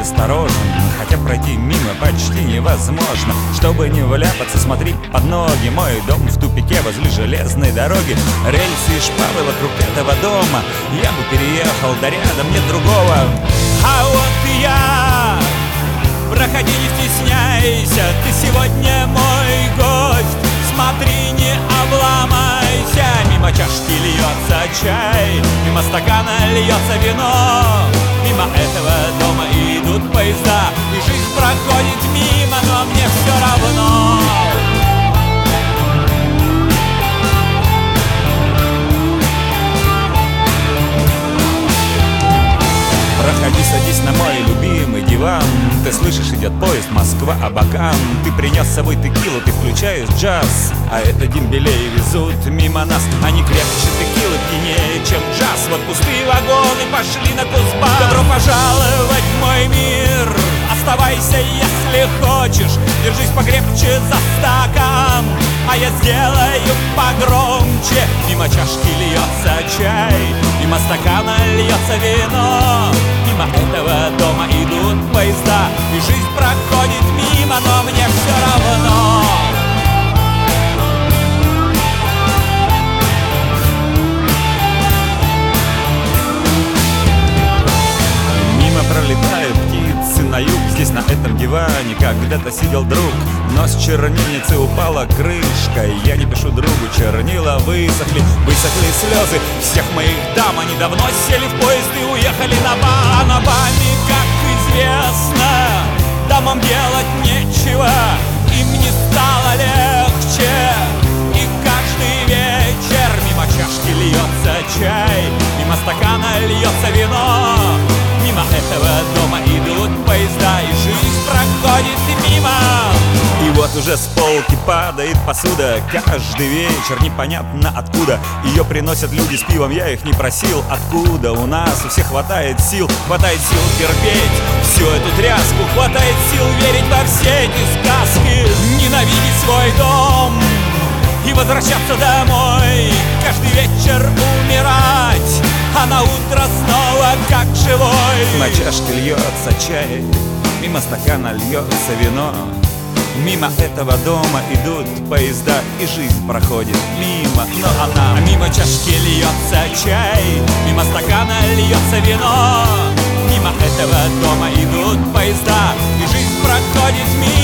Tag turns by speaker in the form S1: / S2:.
S1: осторожен, хотя пройти мимо почти невозможно. Чтобы не вляпаться, смотри под ноги. Мой дом в тупике возле железной дороги. Рельсы и шпалы вокруг этого дома. Я бы переехал, да рядом нет другого. А вот и я. Проходи, не стесняйся, ты сегодня мой гость. Смотри, не обломайся. Мимо чашки льется чай, мимо стакана льется вино. Мимо этого дома идут поезда, и жизнь проходит мимо, но мне все равно. Проходи, садись на мой любимый диван. Ты слышишь, идет поезд Москва-Абакан. Ты принес с собой текилу, ты включаешь джаз. А это дембелей везут мимо нас. Они крепче текилы, пьянее, чем джаз. Вот пустые вагоны пошли на Кузбасс. Добро пожаловать в мой мир. Оставайся, если хочешь. Держись покрепче за стакан, а я сделаю погромче. Мимо чашки льется чай, мимо стакана льется вино. Мимо этого дома идут поезда, и жизнь проходит мимо, но мне все равно. Мимо пролетают птицы на юг. Здесь на этом диване когда-то сидел друг, но с чернильницы упала крышка. Я не пишу другу, чернила высохли. Высохли слезы всех моих дам. Они давно сели в поезд и уехали на бал. А на баме, как известно, дамам делать нечего. Им не стало легче, и каждый вечер мимо чашки льется чай, мимо стакана льется вино. Мимо этого дома идут поезда, и жизнь проходит мимо. И вот уже с полки падает посуда. Каждый вечер непонятно откуда. Ее приносят люди с пивом, я их не просил. Откуда? У нас у всех хватает сил терпеть всю эту тряску. Хватает сил верить во все эти сказки. Ненавидеть свой дом и возвращаться домой. Каждый вечер умирать, а на утро снова как живой. На чашке льется чай, мимо стакана льется вино. Мимо этого дома идут поезда, и жизнь проходит мимо, но она. Мимо чашки льется чай, мимо стакана льется вино. Мимо этого дома идут поезда, и жизнь проходит мимо.